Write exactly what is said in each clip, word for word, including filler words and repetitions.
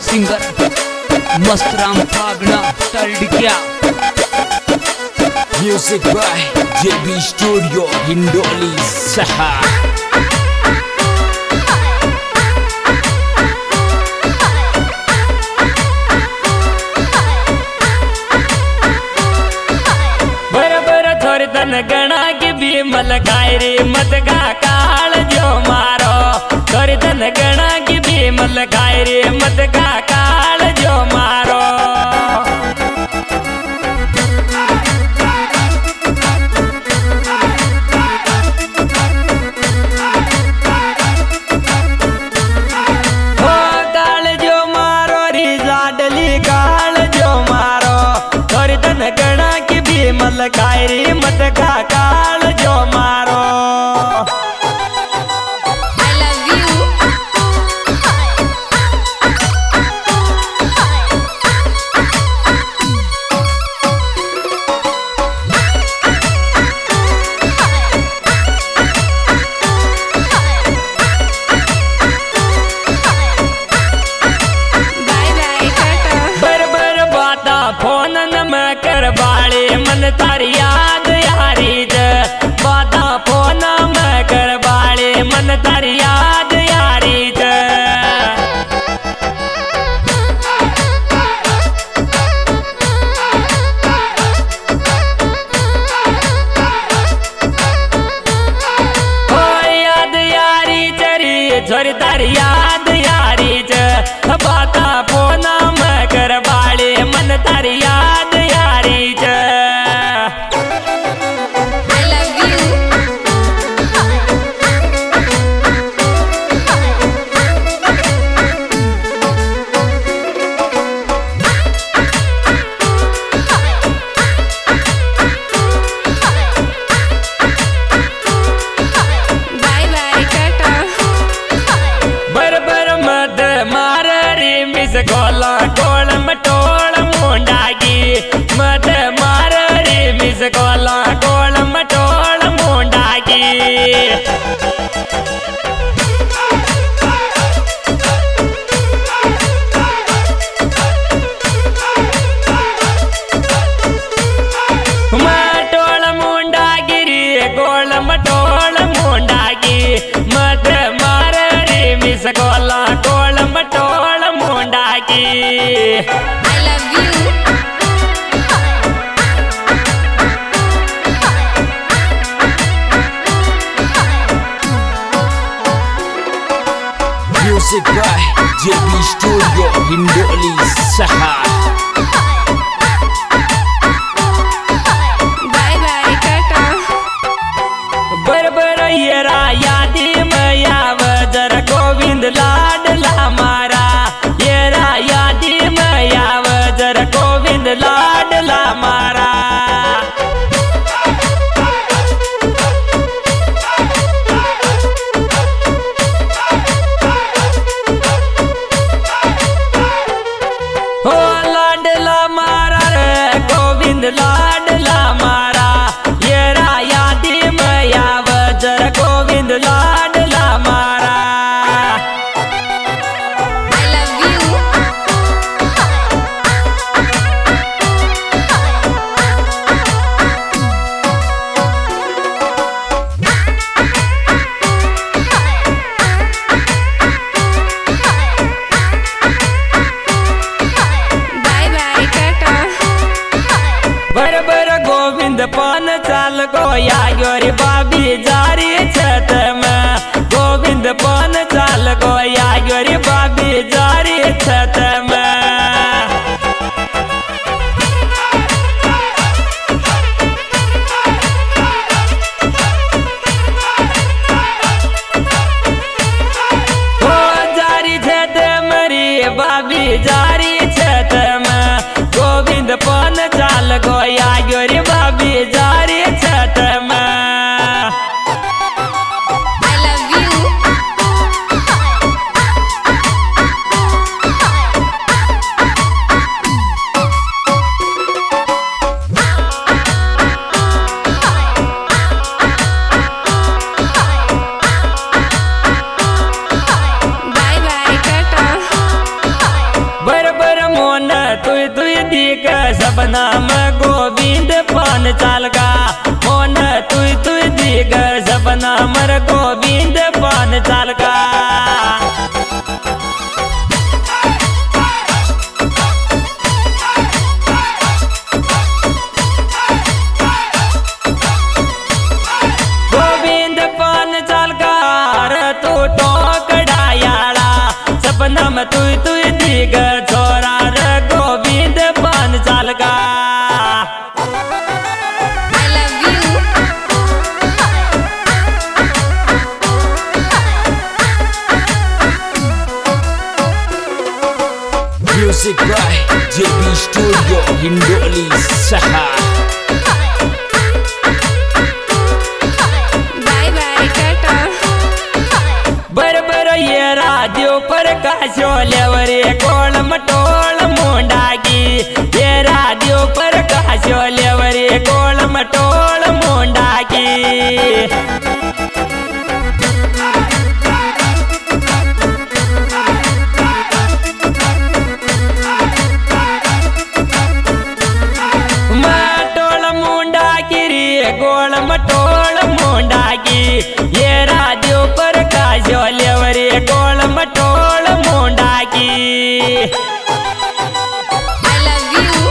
Singer Mastram फागना टलडिक्या। Music by JB studio Hindoli सहा। गणा की भीमल गाय रे मत गा काल जो मारो थोड़ी तन गणा की भीमल गाय रे मत गा काल जो मारो। हो काल जो मारो री लाडली काल जो मारो थोड़ी तन गणा की भीमल गाय रे मत गा काल जो मारो। फोन न कर बाले मन तारी याद यारी ज बाता फोन में कर बाले मन तारी याद यारी ज। हो याद यारी चरी झोरी तारी याद यारी ज बाता फोन में कर बाले मन तारी याद यारी ज। गोला गोल मटोल मुंडागी मत मार रे मिस गोला गोल मटोल मुंडागी। मटोल मुंडागी रे गोल मटोल मुंडागी मत मार रे मिस गोला गोल मटोल मुंडागी। I love you. Music by JB studio Hindoli सहा। Bye bye tata. बरबर येरा यादी मैया वजर गोविंद लाडला मारा येरा यादी मैया वजर गोविंद लाडला मारा। हो लाडला मारा रे गोविंद लाडला मारा येरा यादी मैया वजर गोविंद लाडला मारा। पान चाल गोया गोरी बाबी जारी छत में गोविंद पान चाल गोया गोरी बाबी जारी छत में। हो जारी छत मरी बाबी जारी छत में गोविंद पान चाल गोया गोरी बाबी जारी छत में। I love you. सब नाम गोविंद पान चाल का मोन तुई तुई दीगर सब नाम गोविंद पान चाल का गोविंद पान चाल का तू टोकड़ायाला सपना में तुई तुई दीगर छोरा रे गोविंद पान चाल का Music by J B Studio Hindoli Saha. Bye bye Tata. बर बर ये राधियो पर काशो लेवरे कोल मटोल मुंडागी ये राधियो पर काशो लेवरे कोल मटोल मुंडागी गोल मटोल मुंडागी ये राधियो पर काशो लेवरे गोल मटोल मुंडागी I love you.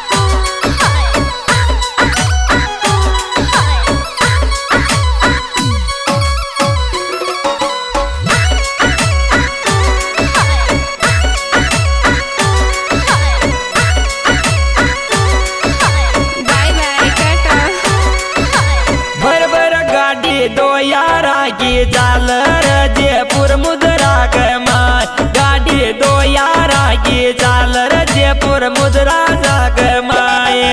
Bye bye Tata. भर भर गाड़ी दो यारा की चाल जयपुर मुद्रा के माय गाड़ी दो यारा की चाल जयपुर मुद्रा के माए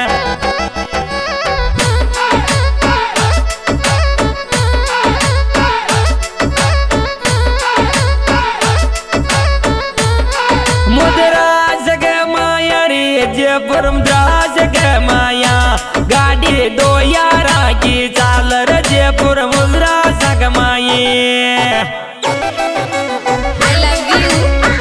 मुद्रा जग माया रे जयपुर मुद्रा जग माया गाड़ी दो यारा की चाल रे जयपुर मुद्रा जग माये I love you.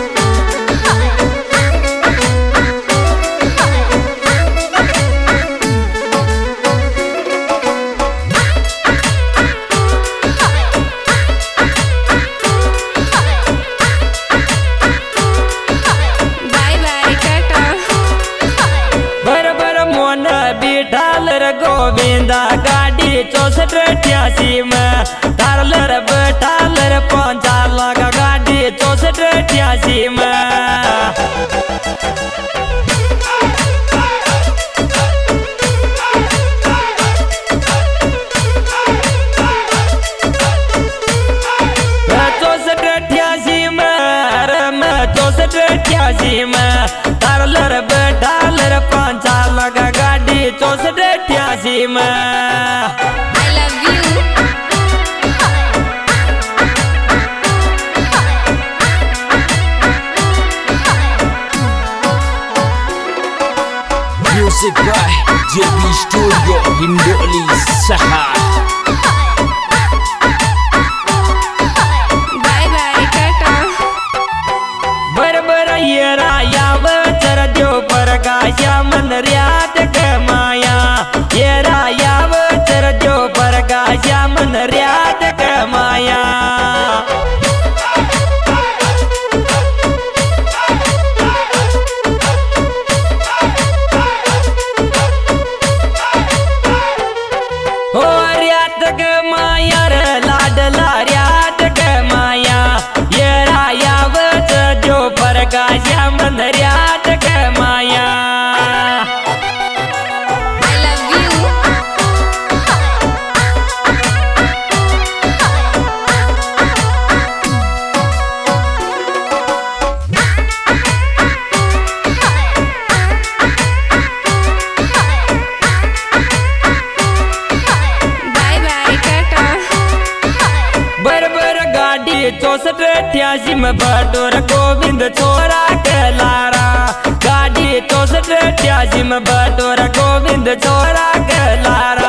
Bye bye Tata. बर बर मोन बिठाल रे गोविंदा गाड़ी चौसठ अठासी में तारल रे बैठाल रे पंचा लगा गाड़ी चौसठ अठासी में चौसठ अठासी में रे मैं चौसठ अठासी में तारल रे बैठाल रे पंचा लगा गाड़ी चौसठ अठासी में I love you. Music by J B Studio Hindoli Saha. Bye bye Tata. बर बर ये राया वचर द्यो पर गाया मन रियात के माया ये राया वचर द्यो पर गाया मन रियात के माया हो रियात के माया रे लाडला रियात के माया ये राया वचर द्यो पर गाया मन रियात के माया I love you. Bye bye Tata. बर बर गाड़ी चौसठ अठासी में बटोर गोविंद छोरा के लारा गाड़ी चौसठ अठासी में बटोर गोविंद छोरा के लारा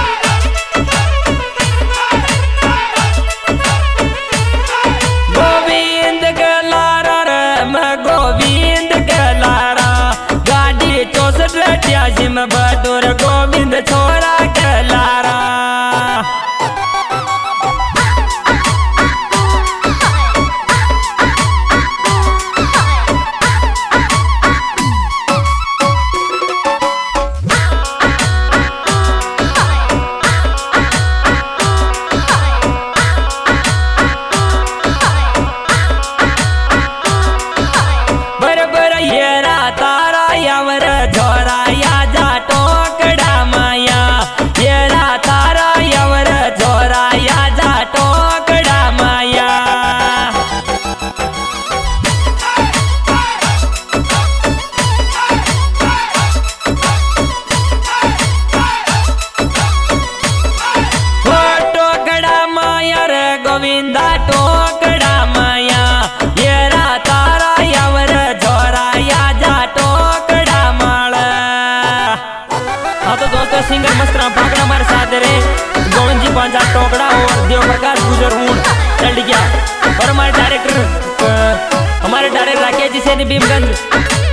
गोविंद और गोविंद छोरा के लारा। गोविंदा टोकड़ा माया येरा तारा यावर झोरा या जा टोकड़ा माल। हाँ तो दोस्तों सिंगर मस्तराम पाकड़ा हमारे साथ रे गोविंद जी पांचा टोकड़ा और देव प्रकाश गुजर ऊन चल गया और हमारे डायरेक्टर हमारे डायरेक्टर राकेश जी से भीमगंज